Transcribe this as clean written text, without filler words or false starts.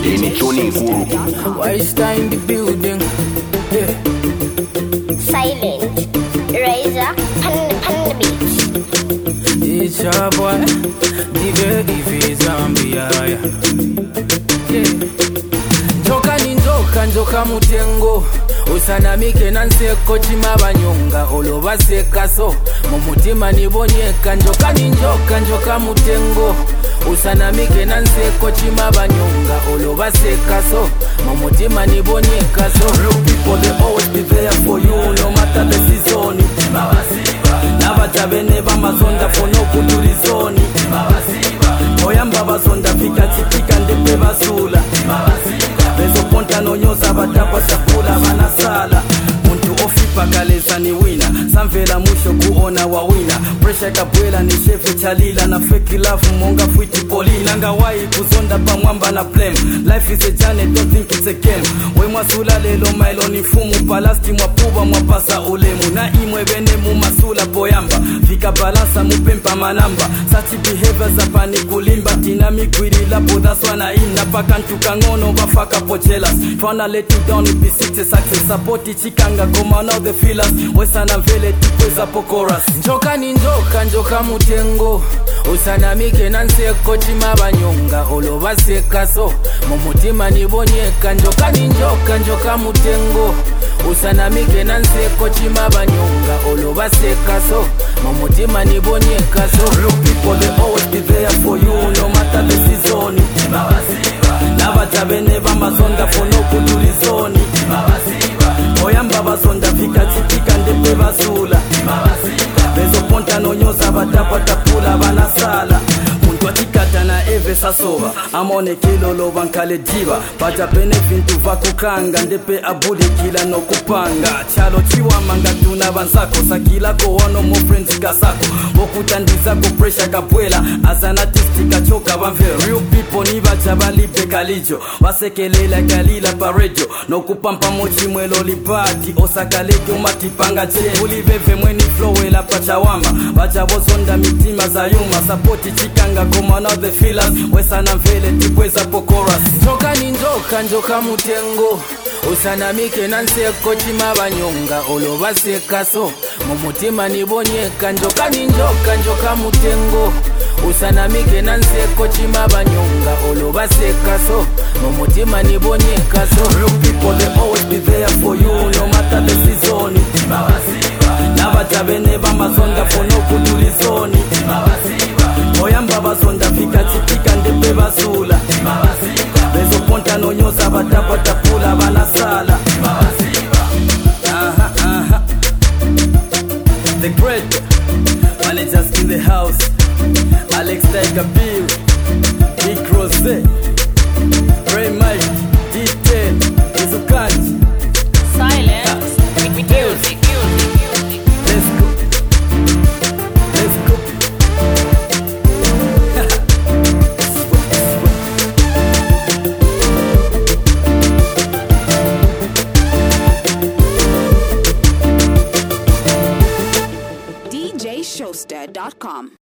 Ini Tony Guru. Why star in the building? Yeah. Silent. Razor. Pan the beat. It's your boy. Diga ifi Zambia. Yeah. Njoka mutengo. Usanamike nanseko chima banyonga oloba sekaso mumutima nibonyeka njoka mutengo usanamike nanseko chima banyonga oloba sekaso mumutima nibonyeka so. Real people, they always be there for you no matter the season. Nabajabene bamazonda for no kuturizoni. Oyamba bazonda fika chipika ndepe bazula. Bezo ponta nonyoza batapa chakula banasala. Muntu ofipa kaleza ni wina. Samvela musho kuona wa wina. Pressure kabwela ni shefe chalila. Na fake love monga fuiti polina. Ngawai kuzonda pa mwamba na blame. Life is a journey, don't think it's a game. We mwasula lelo mailo ni fumu. Palasti mwapuba mwapasa ulemu. Na imwe bene mu masula boyamba. Fika balansa mupempa manamba. Sachi behavior za pani kulimba. Dynamic wiri lapo that's wana ina. Pakantu kangono bafaka po jealous. Tryna let you down with B6 success. Support chikanga goma now the feelers. Wesana mvele tipweza po chorus. Njoka mutengo usanamike nanseko chima banyonga oloba sekaso mumutima nibonyeka njoka mutengo usanamike nanseko chima banyonga oloba sekaso mumutima nibonyeka so. Real people, they always be there for you no matter the season. Nabajabene bamazonda for no kuturizoni. Oyamba bazonda fika chipika ndepe bazula. Bezo ponta nonyoza batapa tapula banasala. Muntu atikata na eve sasova. Amone kilolo bankale diva. Bajabene vintu vakukanga ndepe abude kila no kupanga. Chalo chiwa manga tuna banzako. Sakila ko wano mo friends kasako. Okutandiza ko pressure kabwela. As an artist kachoka banvero. Real people ni bajabali bekalijo. Wasekelela kalila parejo. No kupampa mochi mwelo libati. Osakaleke umatipanga che. Uliveve mweni flowela pachawamba. Bajabozonda mitima za yuma. Sapoti chikanga koma now the feelers. Wesana mvele tipweza po chorus. Njoka mutengo usanamike nanseko chima banyonga oloba sekaso mumutima nibonyeka njoka mutengo usanamike nanseko chima banyonga oloba sekaso mumutima nibonyeka so. Real people, they always be there for you no matter the season. Nabajabene bamazonda for no kuturizoni. Oyamba bazonda fika chipika ndepe bazula. Bezo ponta nonyoza batapa tapula banasala. The great managers in the house. Alex Tiger Bill, Big Rose, Ray Mike, D10, Izukanji. Silent. Music. Let's go. DJShowster.com